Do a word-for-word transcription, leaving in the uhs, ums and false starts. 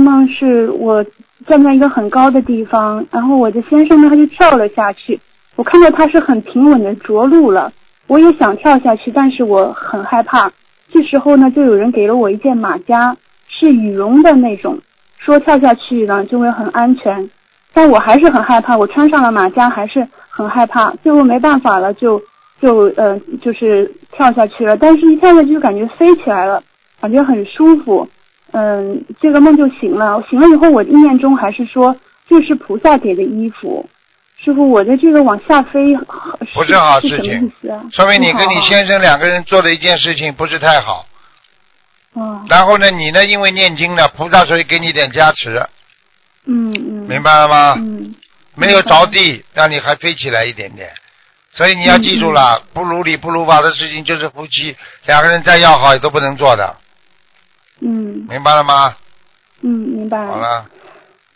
梦是我站在一个很高的地方，然后我的先生呢他就跳了下去，我看到他是很平稳的着陆了，我也想跳下去，但是我很害怕。这时候呢就有人给了我一件马甲，是羽绒的那种，说跳下去呢就会很安全，但我还是很害怕，我穿上了马甲还是很害怕，最后没办法了就就呃就是跳下去了，但是一跳下去就感觉飞起来了，感觉很舒服。嗯，这个梦就醒了，醒了以后我意念中还是说这是菩萨给的衣服。师傅，我的这个往下飞不是好事情， 是什么意思啊？ 说明你跟你先生两个人做的一件事情不是太好。 哦。 然后呢，你呢因为念经呢，菩萨所以给你点加持。 嗯嗯。 明白了吗？ 嗯。 没有着地，让你还飞起来一点点。所以你要记住了，嗯嗯、不如理不如法的事情就是夫妻两个人再要好也都不能做的。 嗯。 明白了吗？ 嗯，明白了。 好了。